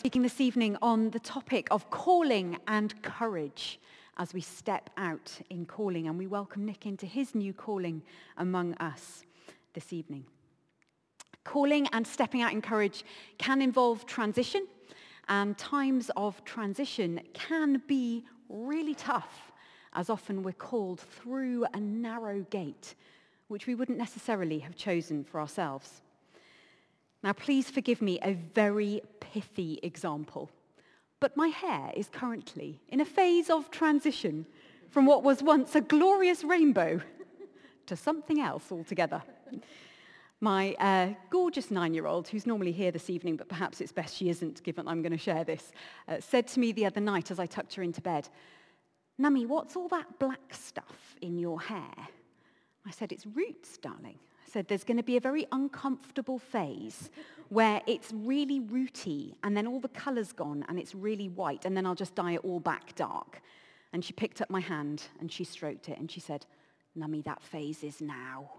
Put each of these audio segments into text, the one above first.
speaking this evening on the topic of calling and courage as we step out in calling, and we welcome Nick into his new calling among us this evening. Calling and stepping out in courage can involve transition, and times of transition can be really tough, as often we're called through a narrow gate, which we wouldn't necessarily have chosen for ourselves. Now, please forgive me a very pithy example, but my hair is currently in a phase of transition from what was once a glorious rainbow to something else altogether. My gorgeous 9-year-old, who's normally here this evening, but perhaps it's best she isn't, given I'm going to share this, said to me the other night as I tucked her into bed, "Mummy, what's all that black stuff in your hair?" I said, "It's roots, darling." I said, "There's going to be a very uncomfortable phase where it's really rooty, and then all the colour's gone, and it's really white, and then I'll just dye it all back dark." And she picked up my hand, and she stroked it, and she said, "Mummy, that phase is now."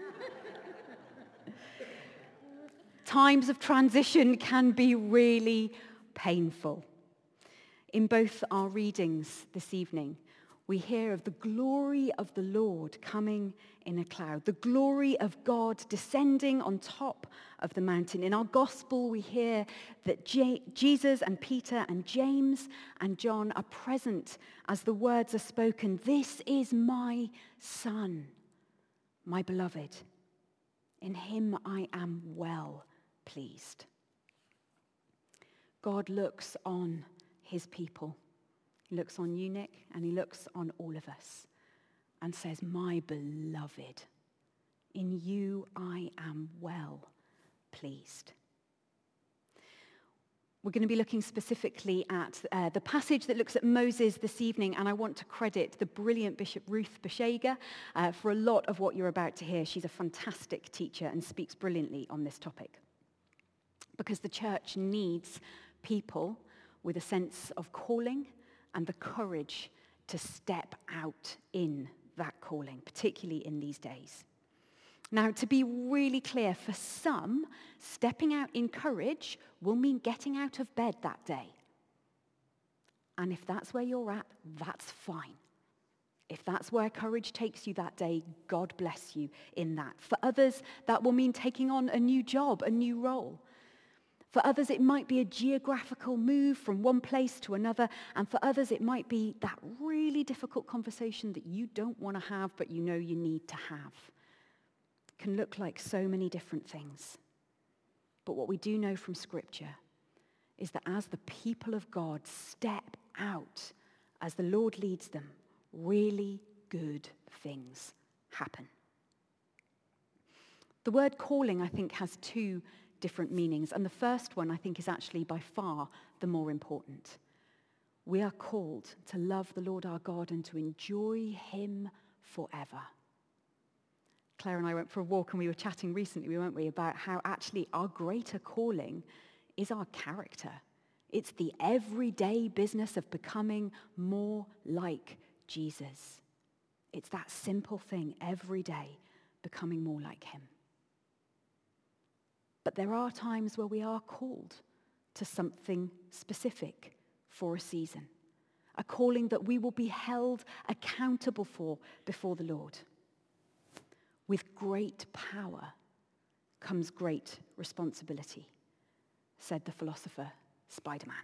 Times of transition can be really painful. In both our readings this evening, we hear of the glory of the Lord coming in a cloud, the glory of God descending on top of the mountain. In our gospel, we hear that Jesus and Peter and James and John are present as the words are spoken, "This is my Son, my beloved. In him I am well pleased." God looks on his people. He looks on you, Nick, and he looks on all of us and says, "My beloved, in you I am well pleased." We're going to be looking specifically at the passage that looks at Moses this evening, and I want to credit the brilliant Bishop Ruth Beshega for a lot of what you're about to hear. She's a fantastic teacher and speaks brilliantly on this topic. Because the church needs people with a sense of calling and the courage to step out in that calling, particularly in these days. Now, to be really clear, for some, stepping out in courage will mean getting out of bed that day. And if that's where you're at, that's fine. If that's where courage takes you that day, God bless you in that. For others, that will mean taking on a new job, a new role. For others, it might be a geographical move from one place to another. And for others, it might be that really difficult conversation that you don't want to have, but you know you need to have. It can look like so many different things. But what we do know from Scripture is that as the people of God step out, as the Lord leads them, really good things happen. The word calling, I think, has two different meanings. And the first one, I think, is actually by far the more important. We are called to love the Lord our God and to enjoy him forever. Claire and I went for a walk and we were chatting recently, weren't we, about how actually our greater calling is our character. It's the everyday business of becoming more like Jesus. It's that simple thing every day, becoming more like him. But there are times where we are called to something specific for a season, a calling that we will be held accountable for before the Lord. With great power comes great responsibility, said the philosopher Spider-Man.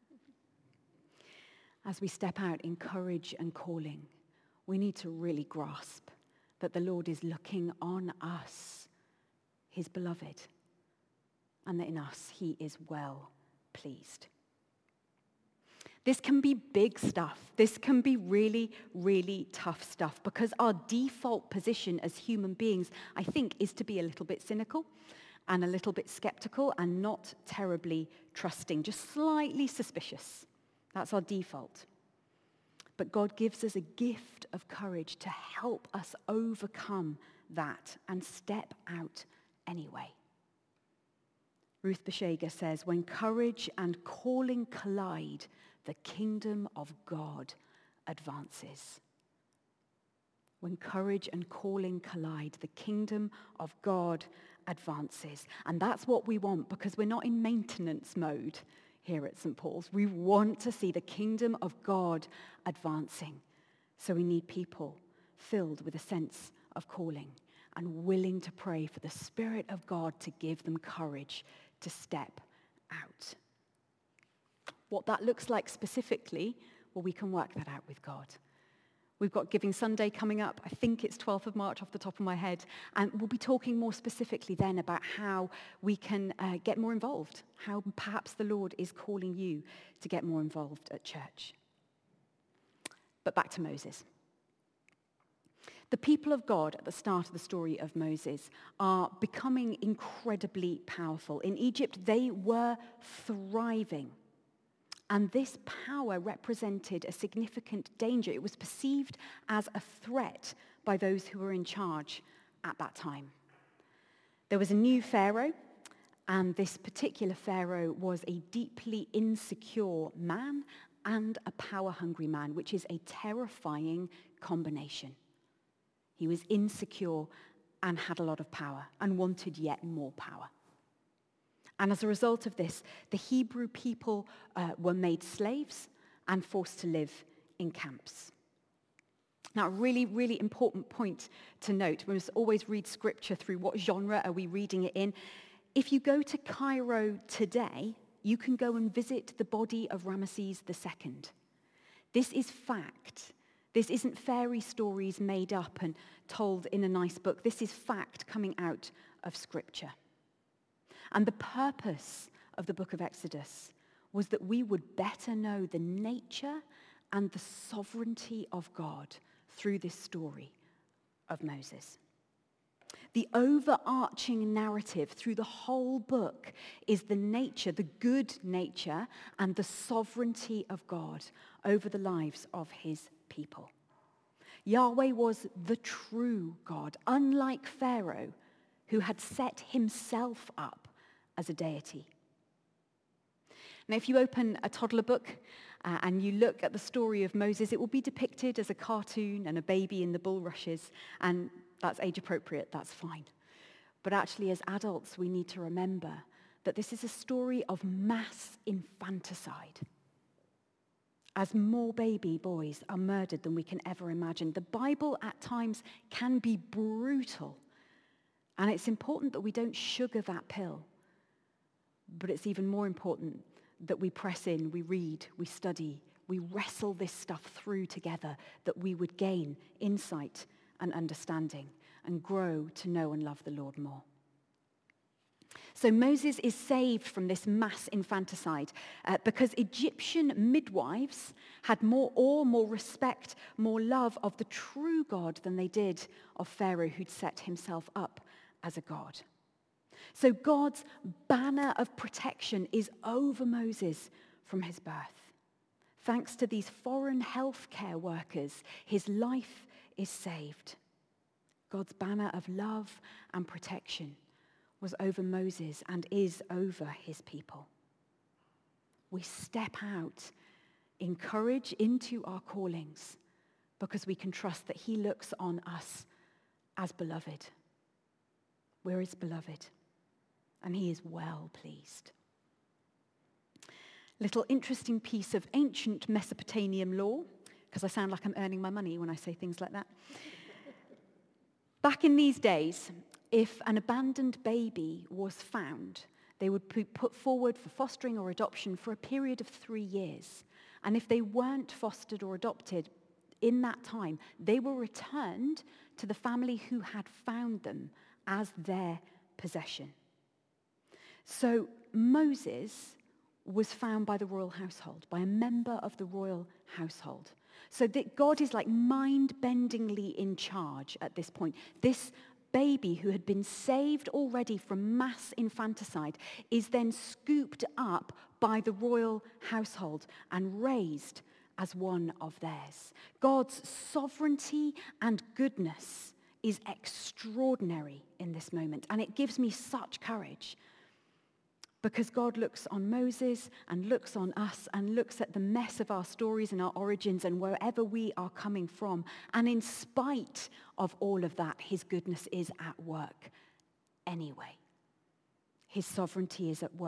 As we step out in courage and calling, we need to really grasp that the Lord is looking on us, his beloved, and that in us he is well pleased. This can be big stuff. This can be really, really tough stuff because our default position as human beings, I think, is to be a little bit cynical and a little bit skeptical and not terribly trusting, just slightly suspicious. That's our default. But God gives us a gift of courage to help us overcome that and step out anyway. Ruth Beshega says, when courage and calling collide, the kingdom of God advances. When courage and calling collide, the kingdom of God advances. And that's what we want because we're not in maintenance mode here at St. Paul's. We want to see the kingdom of God advancing. So we need people filled with a sense of calling and willing to pray for the Spirit of God to give them courage to step out. What that looks like specifically, well, we can work that out with God. We've got Giving Sunday coming up. I think it's 12th of March off the top of my head. And we'll be talking more specifically then about how we can get more involved, how perhaps the Lord is calling you to get more involved at church. But back to Moses. The people of God at the start of the story of Moses are becoming incredibly powerful. In Egypt, they were thriving. And this power represented a significant danger. It was perceived as a threat by those who were in charge at that time. There was a new Pharaoh, and this particular Pharaoh was a deeply insecure man and a power-hungry man, which is a terrifying combination. He was insecure and had a lot of power and wanted yet more power. And as a result of this, the Hebrew people were made slaves and forced to live in camps. Now, a really, really important point to note, we must always read scripture through what genre are we reading it in. If you go to Cairo today, you can go and visit the body of Ramesses II. This is fact. This isn't fairy stories made up and told in a nice book. This is fact coming out of scripture. And the purpose of the book of Exodus was that we would better know the nature and the sovereignty of God through this story of Moses. The overarching narrative through the whole book is the nature, the good nature, and the sovereignty of God over the lives of his people. Yahweh was the true God, unlike Pharaoh, who had set himself up as a deity. Now, if you open a toddler book and you look at the story of Moses, it will be depicted as a cartoon and a baby in the bulrushes, and that's age appropriate, that's fine. But actually, as adults, we need to remember that this is a story of mass infanticide. As more baby boys are murdered than we can ever imagine. The Bible at times can be brutal, and it's important that we don't sugar that pill. But it's even more important that we press in, we read, we study, we wrestle this stuff through together, that we would gain insight and understanding and grow to know and love the Lord more. So Moses is saved from this mass infanticide because Egyptian midwives had more awe, more respect, more love of the true God than they did of Pharaoh, who'd set himself up as a god. So God's banner of protection is over Moses from his birth. Thanks to these foreign healthcare workers, his life is saved. God's banner of love and protection was over Moses and is over his people. We step out in courage into our callings because we can trust that he looks on us as beloved. We're his beloved. And he is well pleased. Little interesting piece of ancient Mesopotamian law, because I sound like I'm earning my money when I say things like that. Back in these days, if an abandoned baby was found, they would be put forward for fostering or adoption for a period of 3 years. And if they weren't fostered or adopted in that time, they were returned to the family who had found them as their possession. So Moses was found by the royal household, by a member of the royal household. So that God is like mind-bendingly in charge at this point. This baby who had been saved already from mass infanticide is then scooped up by the royal household and raised as one of theirs. God's sovereignty and goodness is extraordinary in this moment, and it gives me such courage. Because God looks on Moses and looks on us and looks at the mess of our stories and our origins and wherever we are coming from. And in spite of all of that, his goodness is at work anyway. His sovereignty is at work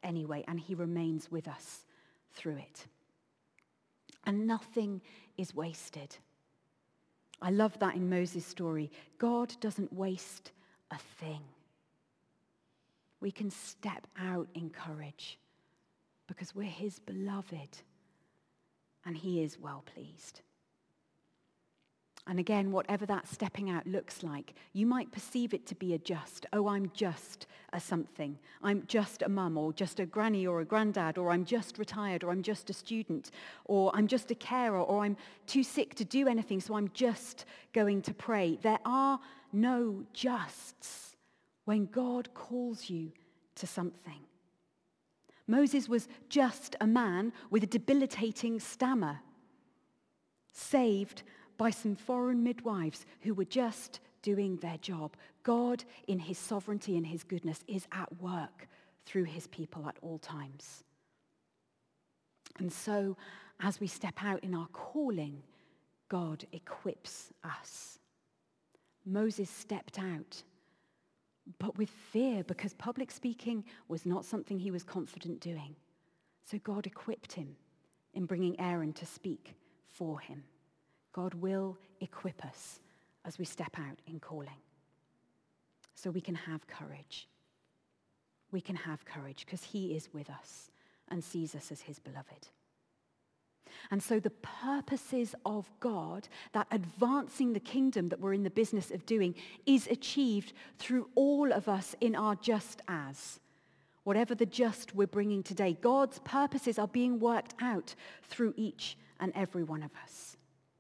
anyway, and he remains with us through it. And nothing is wasted. I love that in Moses' story. God doesn't waste a thing. We can step out in courage because we're his beloved and he is well pleased. And again, whatever that stepping out looks like, you might perceive it to be a just. Oh, I'm just a something. I'm just a mum, or just a granny or a granddad, or I'm just retired, or I'm just a student, or I'm just a carer, or I'm too sick to do anything, so I'm just going to pray. There are no justs when God calls you to something. Moses was just a man with a debilitating stammer, saved by some foreign midwives who were just doing their job. God, in his sovereignty and his goodness, is at work through his people at all times. And so, as we step out in our calling, God equips us. Moses stepped out, but with fear, because public speaking was not something he was confident doing. So God equipped him in bringing Aaron to speak for him. God will equip us as we step out in calling. So we can have courage. We can have courage because he is with us and sees us as his beloved. And so the purposes of God, that advancing the kingdom that we're in the business of doing, is achieved through all of us in our just as. Whatever the just we're bringing today, God's purposes are being worked out through each and every one of us.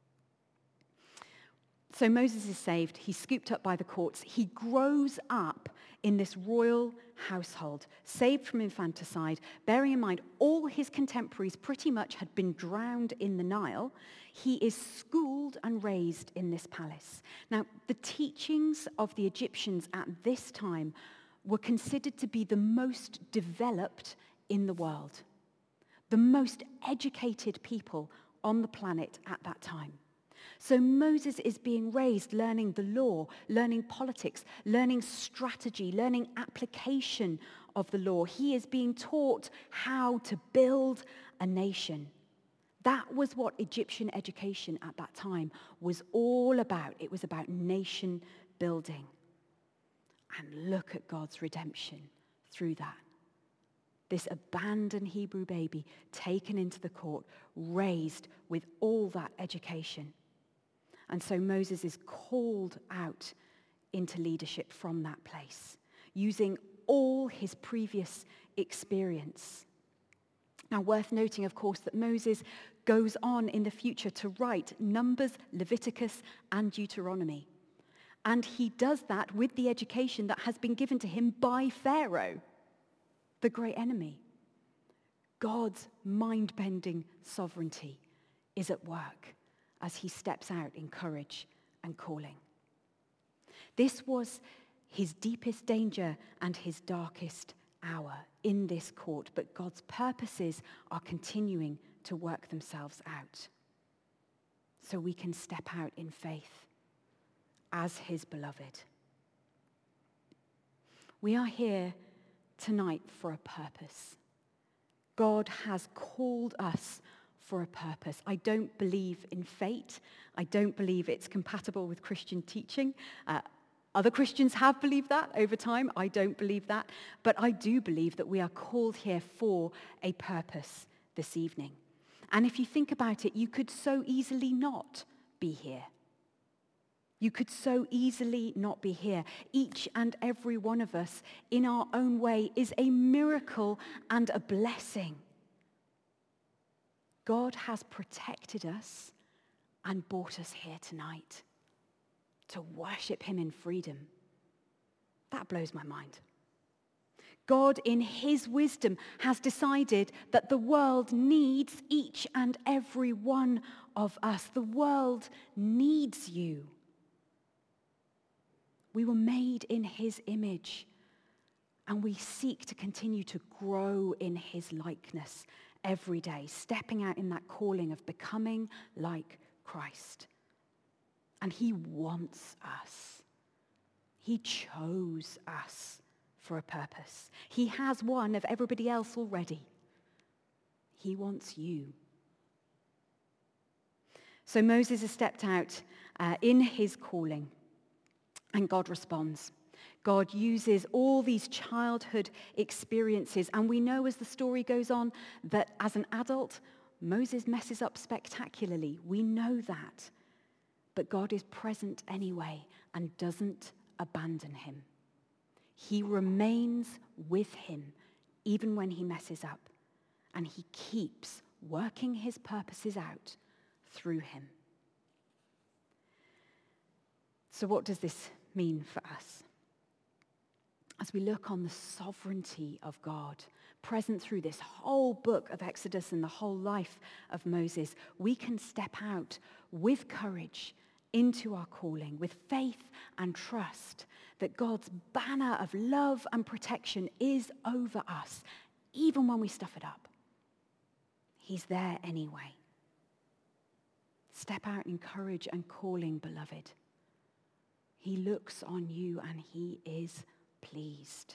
So Moses is saved. He's scooped up by the courts. He grows up in this royal household, saved from infanticide, bearing in mind all his contemporaries pretty much had been drowned in the Nile. He is schooled and raised in this palace. Now, the teachings of the Egyptians at this time were considered to be the most developed in the world, the most educated people on the planet at that time. So Moses is being raised learning the law, learning politics, learning strategy, learning application of the law. He is being taught how to build a nation. That was what Egyptian education at that time was all about. It was about nation building. And look at God's redemption through that. This abandoned Hebrew baby taken into the court, raised with all that education. And so Moses is called out into leadership from that place, using all his previous experience. Now, worth noting, of course, that Moses goes on in the future to write Numbers, Leviticus, and Deuteronomy. And he does that with the education that has been given to him by Pharaoh, the great enemy. God's mind-bending sovereignty is at work as he steps out in courage and calling. This was his deepest danger and his darkest hour in this court, but God's purposes are continuing to work themselves out. So we can step out in faith as his beloved. We are here tonight for a purpose. God has called us for a purpose. I don't believe in fate. I don't believe it's compatible with Christian teaching. Other Christians have believed that over time. I don't believe that. But I do believe that we are called here for a purpose this evening. And if you think about it, you could so easily not be here. You could so easily not be here. Each and every one of us, in our own way, is a miracle and a blessing. God has protected us and brought us here tonight to worship him in freedom. That blows my mind. God, in his wisdom, has decided that the world needs each and every one of us. The world needs you. We were made in his image, and we seek to continue to grow in his likeness every day, stepping out in that calling of becoming like Christ. And he wants us. He chose us for a purpose. He has one of everybody else already. He wants you. So Moses has stepped out in his calling, and God responds. God uses all these childhood experiences, and we know as the story goes on that as an adult, Moses messes up spectacularly. We know that. But God is present anyway and doesn't abandon him. He remains with him even when he messes up, and he keeps working his purposes out through him. So what does this mean for us? As we look on the sovereignty of God, present through this whole book of Exodus and the whole life of Moses, we can step out with courage into our calling, with faith and trust that God's banner of love and protection is over us, even when we stuff it up. He's there anyway. Step out in courage and calling, beloved. He looks on you and he is pleased.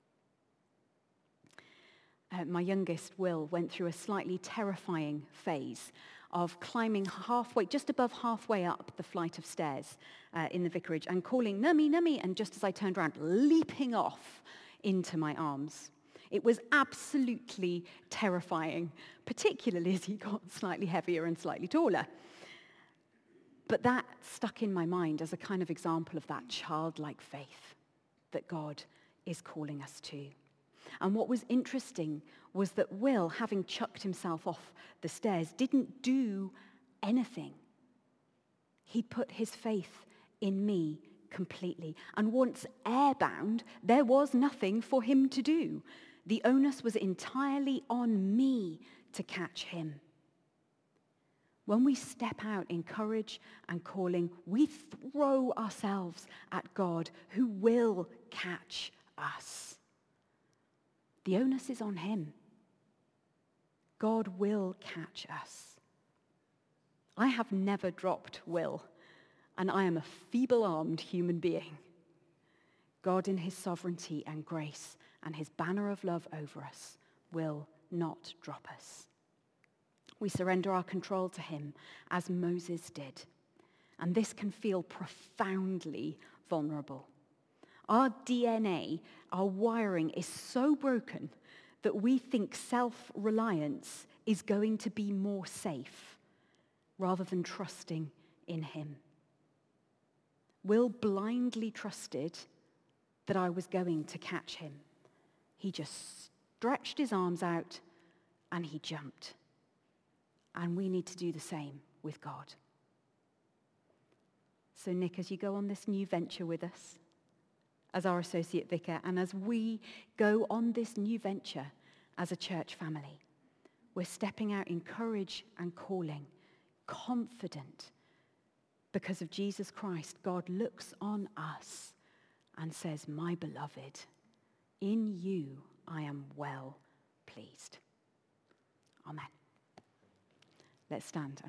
My youngest, Will, went through a slightly terrifying phase of climbing halfway, just above halfway up the flight of stairs in the vicarage and calling, "Nummy, Nummy," and just as I turned around, leaping off into my arms. It was absolutely terrifying, particularly as he got slightly heavier and slightly taller. But that stuck in my mind as a kind of example of that childlike faith that God is calling us to. And what was interesting was that Will, having chucked himself off the stairs, didn't do anything. He put his faith in me completely. And once airbound, there was nothing for him to do. The onus was entirely on me to catch him. When we step out in courage and calling, we throw ourselves at God, who will catch us. The onus is on him. God will catch us. I have never dropped Will, and I am a feeble-armed human being. God in his sovereignty and grace and his banner of love over us will not drop us. We surrender our control to him as Moses did. And this can feel profoundly vulnerable. Our DNA, our wiring is so broken that we think self-reliance is going to be more safe rather than trusting in him. Will blindly trusted that I was going to catch him. He just stretched his arms out and he jumped. And we need to do the same with God. So Nick, as you go on this new venture with us, as our associate vicar, and as we go on this new venture as a church family, we're stepping out in courage and calling, confident. Because of Jesus Christ, God looks on us and says, "My beloved, in you I am well pleased." Amen. Let's stand.